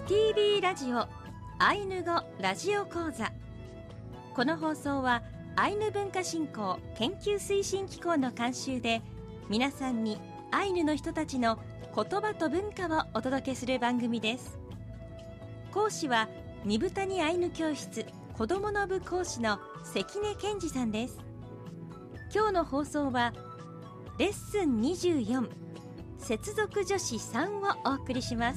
TV ラジオアイヌ語ラジオ講座。この放送はアイヌ文化振興研究推進機構の監修で、皆さんにアイヌの人たちの言葉と文化をお届けする番組です。講師は二部谷アイヌ教室子どもの部講師の関根健二さんです。今日の放送はレッスン24接続助詞3をお送りします。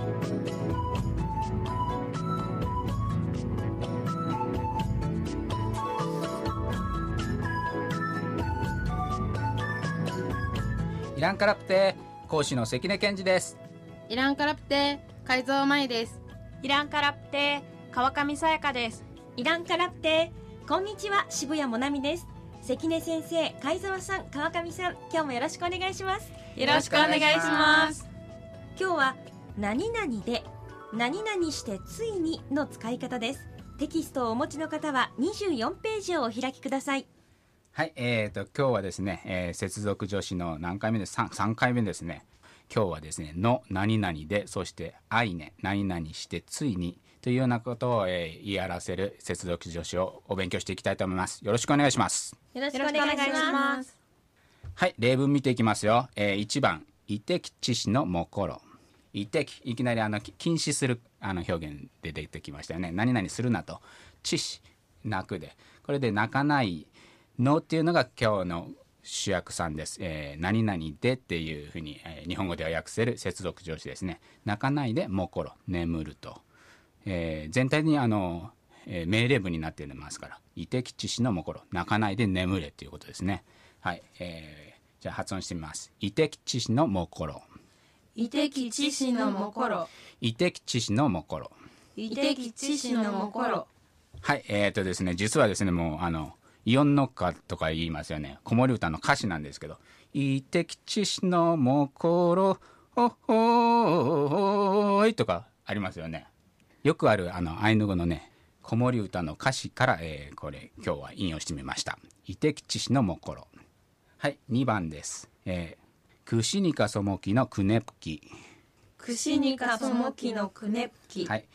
イランカラプテ講師の関根健二です。 イランカラプテ海蔵舞です。 イランカラプテ川上さやかです。 イランカラプテこんにちは、渋谷もなみです。関根先生、海沢さん、川上さん、今日もよろしくお願いします。 よろしくお願いします。 今日は何々で何々してついにの使い方です。テキストをお持ちの方は24ページをお開きください。 はい、今日はですね、接続助詞の何回目です 3回目ですね。今日はですね、の何々で、そしてあいね、何々してついにというようなことを、言い表せる接続助詞をお勉強していきたいと思います。よろしくお願いします。 よろしくお願いします。 はい、例文見ていきますよ。1番、いてきちしのもころ。いてき、いきなり禁止する表現で出てきましたよね。何々するなと。ちし、泣くで。これで泣かないのっていうのが今日の主役さんです。何々でっていうふうに、日本語では訳せる接続助詞ですね。泣かないでもころ、眠ると。全体に命令文になっていますから、いてきちしのもころ、泣かないで眠れということですね。はい、じゃあ発音してみます。いてきちしのもころ、 いてきちしのもころ、 いてきちしのもころ、 いてきちしのもころ。 はい、ですね、実はですね、もうイオンノッカとか言いますよね。子守歌の歌詞なんですけど、いてきちしのもころほほーいとかありますよね。よくあるアイヌ語のね、子守歌の歌詞から、これ今日は引用してみました。いてきちしのもころ。はい、2番です。くしにかそもきのくねぷき。 くしにかそもきのくねぷき。 はい、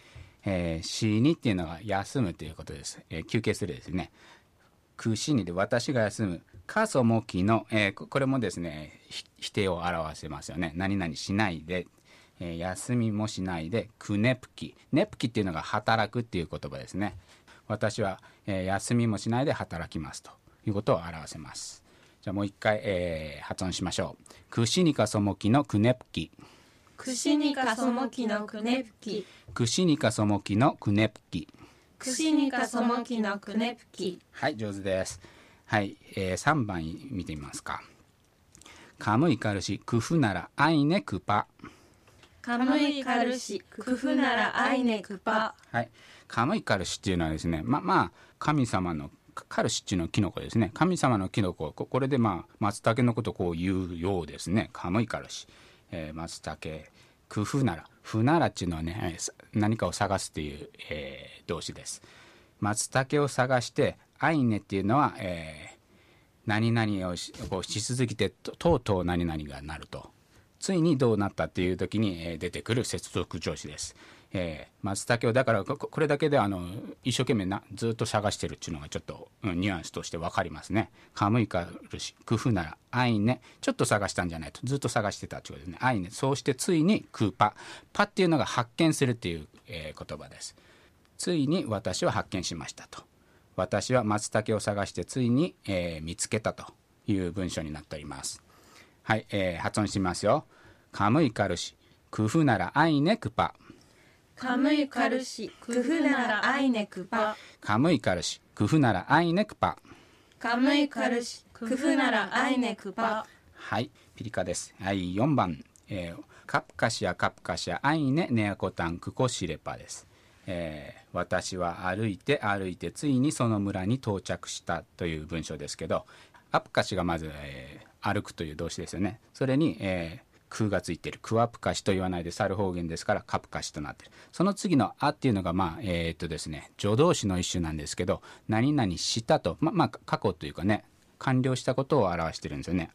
しにっていうのが休むということです。休憩するですね。くしにで私が休む。かそもきの、これもですね、否定を表せますよね。何々しないで。休みもしないでくねぷき。ねぷきっていうのが働くっていう言葉ですね。私は、休みもしないで働きますということを表せます。じゃあもう一回、発音しましょう。くしにかそもきのくねぷき。 くしにかそもきのくねぷき。 くしにかそもきのくねぷき。 くしにかそもきのくねぷき。 はい、上手です。はい、3番見てみますか。かむいかるしくふならあいねくぱ。 かむいかるしくふならあいねくぱ。 はい、カムイカルシっていうのはですね、神様のカルシっていうのはキノコですね。神様のキノコ、これで松茸のことをこう言うようですね。カムイカルシ、松茸、クフナラ、フナラっていうのはね、何かを探すっていう、動詞です。松茸を探してアイネっていうのは、何々をこうし続けてとうとう何々がなると、ついにどうなったっていう時に、出てくる接続助詞です。松茸をだからこれだけで一生懸命ずっと探してるっていうのがちょっと、ニュアンスとして分かりますね。カムイカルシクフならアイネ、ちょっと探したんじゃないと、ずっと探してたってことですね。アイネ、そうしてついにクーパ、パっていうのが発見するっていう、言葉です。ついに私は発見しましたと。私は松茸を探してついに、見つけたという文章になっております。はい、発音してみますよ。カムイカルシクフならアイネクパ。 カムイカルシクフならアイネクパ。 カムイカルシクフならアイネクパ。 カムイカルシクフならアイネクパ。 はい、ピリカです。はい、4番、カプカシアカプカシアアイネネアコタンクコシレパです。私は歩いてついにその村に到着したという文章ですけど、アプカシがまず、歩くという動詞ですよね。それに、空がついている。クワプカシと言わないで猿方言ですからカプカシとなっている。その次のあっていうのがですね、助動詞の一種なんですけど、何々したと、過去というかね、完了したことを表してるんですよね。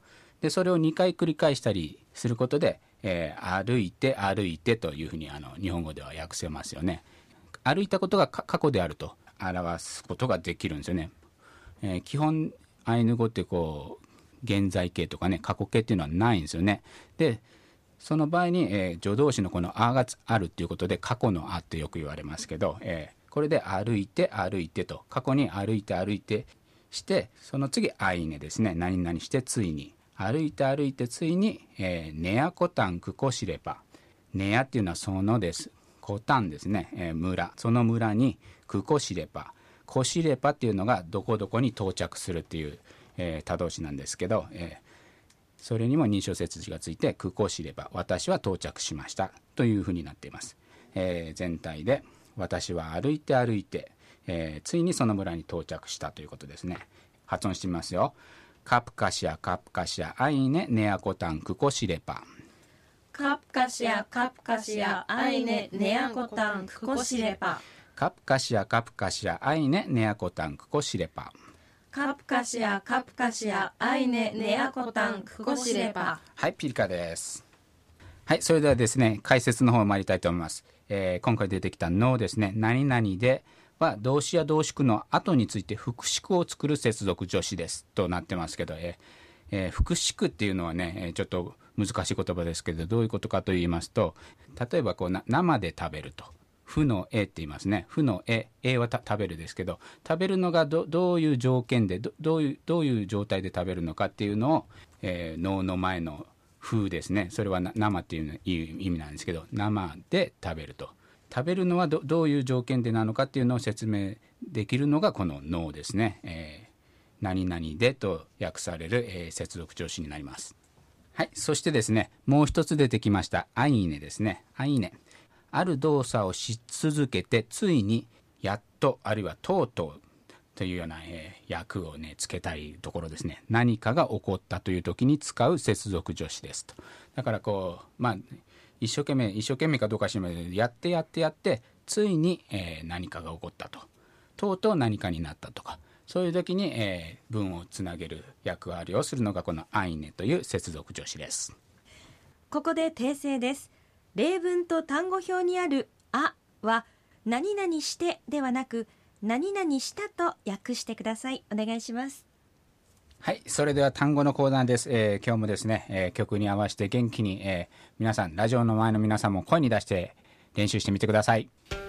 でそれを2回繰り返したりすることで、歩いて歩いてというふうに日本語では訳せますよね。歩いたことが過去であると表すことができるんですよね。基本アイヌ語ってこう現在形とかね過去形っていうのはないんですよね。でその場合に、助動詞のこのあがあるっていうことで過去のあってよく言われますけど、これで歩いて歩いてと過去に歩いて歩いてしてその次アイネですね。何々してついに歩いて歩いてついに、ネヤコタンクコシレパ。ネヤっていうのはそのです。コタンですね、村。その村にクコシレパ。コシレパっていうのがどこどこに到着するっていう、他動詞なんですけど、それにも認証接詞がついてクコシレパ。私は到着しましたというふうになっています。全体で私は歩いて歩いて、ついにその村に到着したということですね。発音してみますよ。カプカシアカプカシアアイネネアコタンクコシレパ。 カプカシアカプカシアアイネネアコタンクコシレパ。 カプカシアカプカシアアイネネアコタンクコシレパ。 カプカシアカプカシアアイネネアコタンクコシレパ。 はい、ピリカです。はい、それではですね解説の方を参りたいと思います。今回出てきたのですね何々では動詞や動詞句の後について副詞句を作る接続助詞ですとなってますけど、副詞句っていうのはねちょっと難しい言葉ですけどどういうことかと言いますと、例えばこう生で食べると負の絵って言いますね。負の絵は食べるですけど食べるのがどういう条件でどういう状態で食べるのかっていうのを、能の前の風ですね。それは生っていう意味なんですけど生で食べると食べるのはどういう条件でなのかっていうのを説明できるのがこの能ですね。何々でと訳される、接続助詞になります。はい、そしてですねもう一つ出てきましたアイネですね。アイネある動作をし続けてついにやっとあるいはとうとうというような、訳をねつけたいところですね。何かが起こったという時に使う接続助詞ですと。だからこう一生懸命かどうか知りませんけどやってついに、何かが起こったとうとう何かになったとかそういう時に、文をつなげる役割をするのがこのアイネという接続助詞です。 ここで訂正です。例文と単語表にあるあは何々してではなく何々したと訳してください。お願いします。 はい、それでは単語のコーナーです。今日もですね、曲に合わせて元気に、皆さんラジオの前の皆さんも声に出して練習してみてください。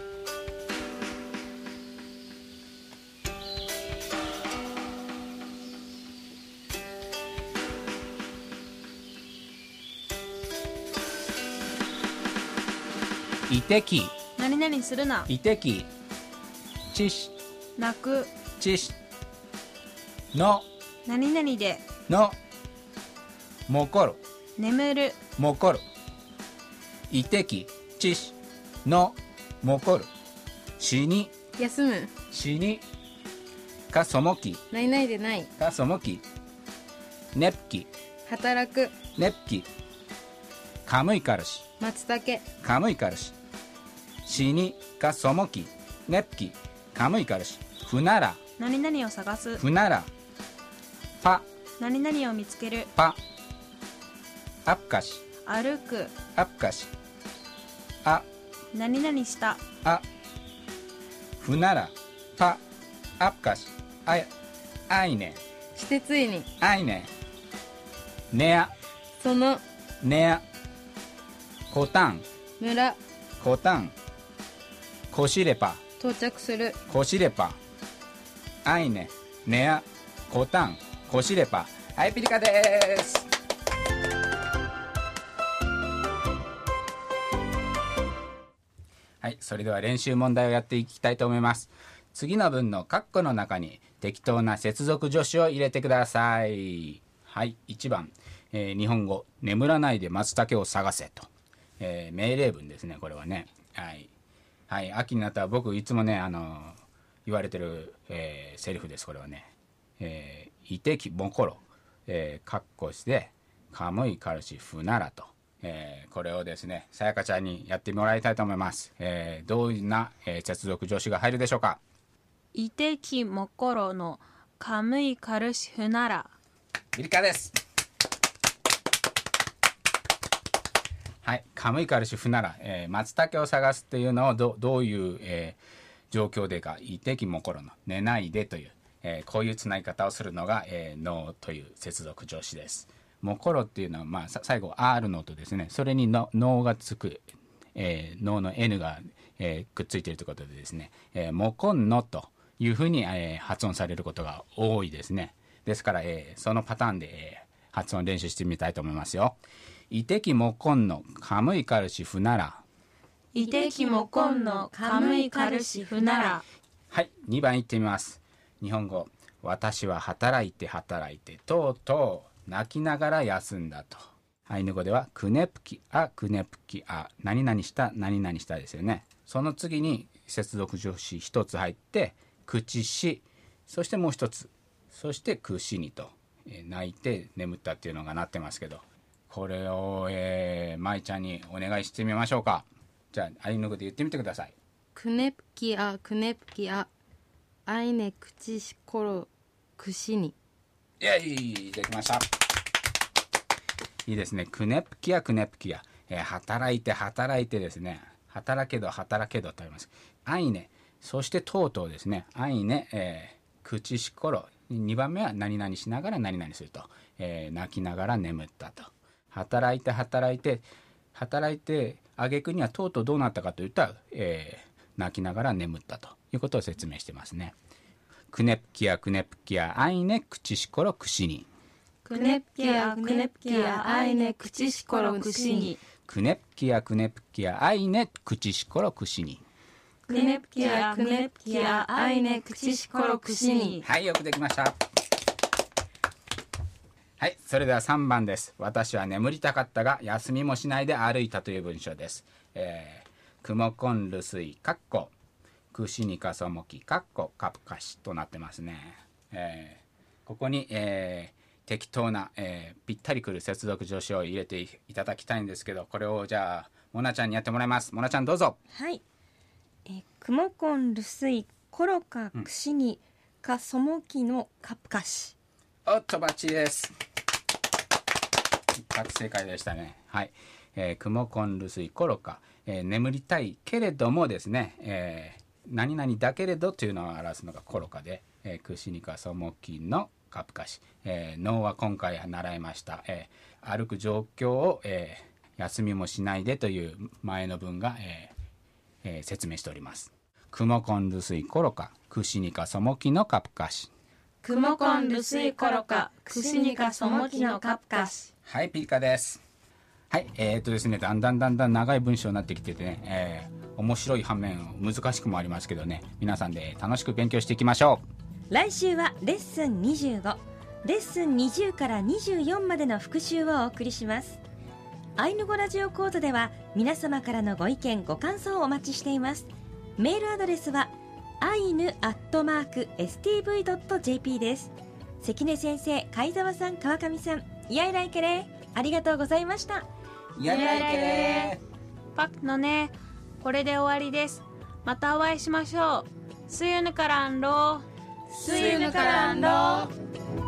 いてき何々するな。 いてきちし泣く。 ちしの何々で。 のもこる眠る。 もこるいてきちしのもこるしに休む。 しにかそもきないないでない。 かそもきねっき働く。 ねっきかむいからし松茸。 かむいからししにかそもきねっきかむいからしふなら何々を探す。 ふならパ何々を見つける。 パあっかし歩く。 あっかしあ何々した。 あふならパあっかしあいねしてついに。 あいねねやその。 ねやこたん村。 こたんこしれぱ到着する。 こしれぱあいねねやこたんこしれぱ。はい、ピリカです。はい、それでは練習問題をやっていきたいと思います。次の文の括弧の中に適当な接続助詞を入れてください。はい、1番、日本語眠らないで松茸を探せと、命令文ですね。これはね、はい、秋になったら僕いつもね言われてる、セリフです。これはね、いてきもころ、括弧してかむいからしふならと、これをですねさやかちゃんにやってもらいたいと思います。どういうな、接続助詞が入るでしょうか。 いてきもころのかむいかるしふなら。 ピリカです。 はい、カムイカルシフなら、松茸を探すっていうのをどういう、状況でか、いてきもころの寝ないでという、こういうつなぎ方をするのが、のという接続助詞です。もころっていうのは、まあ、最後 R の音ですね。それにのがつく、のの N が、くっついているということでですね、もこんのというふうに、発音されることが多いですね。ですから、そのパターンで、発音練習してみたいと思いますよ。いてきもこんのカムイカルシフなら。 いてきもこんのカムイカルシフなら。 はい、2番いってみます。日本語。私は働いてとうとう泣きながら休んだと。アイヌ語ではクネプキア何々したですよね。その次に接続助詞一つ入って口し、そしてもう一つ、そしてくしにと、泣いて眠ったっていうのがなってますけど、これを、舞ちゃんにお願いしてみましょうか。じゃあアイヌ語で言ってみてください。 クネプキアアイネクチシコロクシニ。 いやいできました。いいですね。クネプキア、働いてですね。働けどとあります。アイネ、そしてとうとうですね。アイネ、口しころ。2番目は何々しながら何々すると。泣きながら眠ったと。働いて挙句にはとうとうどうなったかといったら、泣きながら眠ったということを説明してますね。クネプキアアイネ口しころくしに。 クネプキアアイネ口しころくしに。 クネプキアアイネ口しころくしに。 クネプキアアイネ口しころくしに。 はい、よくできました。はい、それでは3番です。私は眠りたかったが休みもしないで歩いたという文章です。くもこんるすいかっこくしにかそもきかっこかぷかしとなってますね。ここに、適当な、ぴったりくる接続助詞を入れていただきたいんですけど、これをじゃあモナちゃんにやってもらいます。モナちゃんどうぞ。 はい、くもこんるすいころかくしにかそもきのかぷかし。 おっとバッチリです。一発正解でしたね。はい、くもこんるすいころか、眠りたいけれどもですね、何々だけれどというのを表すのがころかで、くしにかそもきのかぷかし、のは今回習いました、歩く状況を、休みもしないでという前の文が、説明しております。くもこんるすいころかくしにかそもきのかぷかし。 くもこんるすいころかくしにかそもきのかぷかし。 はい、ピリカです。はい、ですね、だんだん長い文章になってきててね、面白い反面難しくもありますけどね、皆さんで楽しく勉強していきましょう。来週はレッスン25、レッスン20から24までの復習をお送りします。アイヌ語ラジオ講座では皆様からのご意見ご感想をお待ちしています。メールアドレスはainu@stv.jp です。関根先生、貝澤さん、川上さん、イヤイライケレー、ありがとうございました。 イヤイライケレー。 パクのね、これで終わりです。またお会いしましょう。スユヌカランロー。 スユヌカランロー。